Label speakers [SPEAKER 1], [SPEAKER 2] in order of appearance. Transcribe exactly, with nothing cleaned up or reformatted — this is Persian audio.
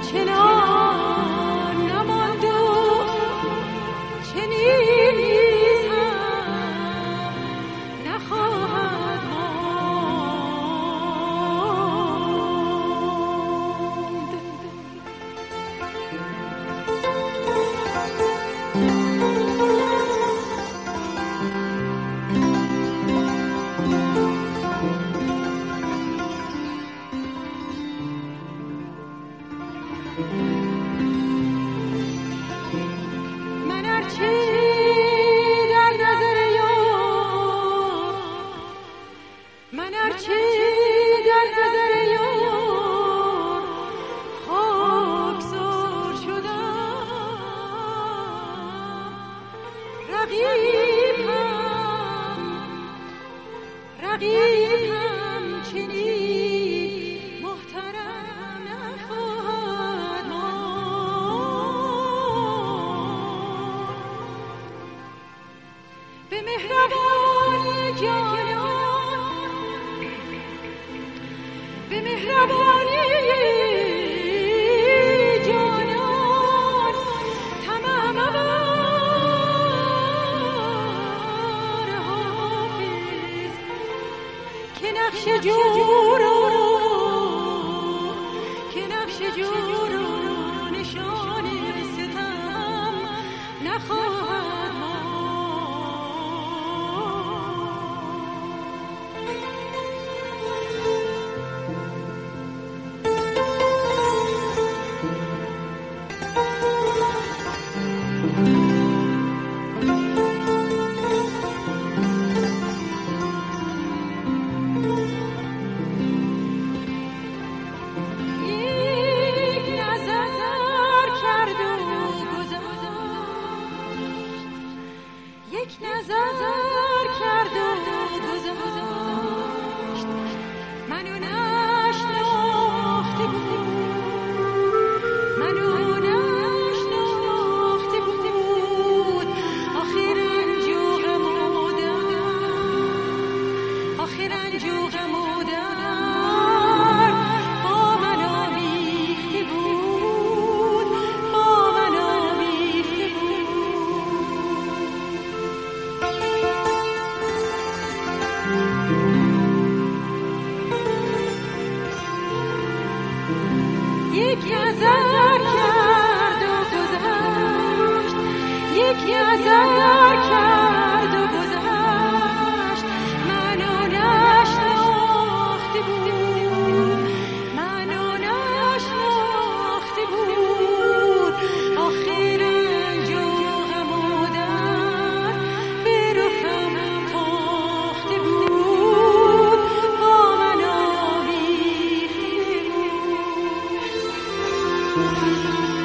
[SPEAKER 1] چنان نماند و چنین نیز هم نخواهد ماند. من هرچی در نظر یار من هرچی در نظر یار خاکسار شدم، رقیب هم رقیب هم چنین محترم نخواهد ماند. به مهربانی جانان به مهربانی جانان تمام بار حافظ که نقش جور که نقش جور نشان ستم نخواهد ماند. یک نظر کرد و گذشت، منو نشناخته بود منو نشناخته بود آخر رنج و غم و درد آخر رنج و غم و درد با من آمیخته بود با من آمیخته بود. یک نظر کرد و گذشت یک نظر کرد و گذشت منو نشناخته بود منو نشناخته بود آخر رنج و غم و درد به رخم تاخته بود با من آمیخته بود.